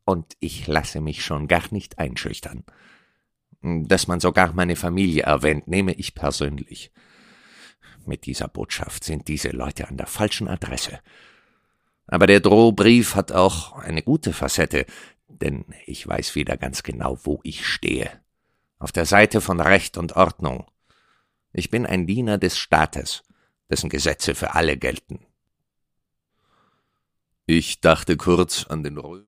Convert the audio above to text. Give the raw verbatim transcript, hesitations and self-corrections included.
und ich lasse mich schon gar nicht einschüchtern. Dass man sogar meine Familie erwähnt, nehme ich persönlich. Mit dieser Botschaft sind diese Leute an der falschen Adresse. Aber der Drohbrief hat auch eine gute Facette, denn ich weiß wieder ganz genau, wo ich stehe. Auf der Seite von Recht und Ordnung. Ich bin ein Diener des Staates, dessen Gesetze für alle gelten. Ich dachte kurz an den Römer.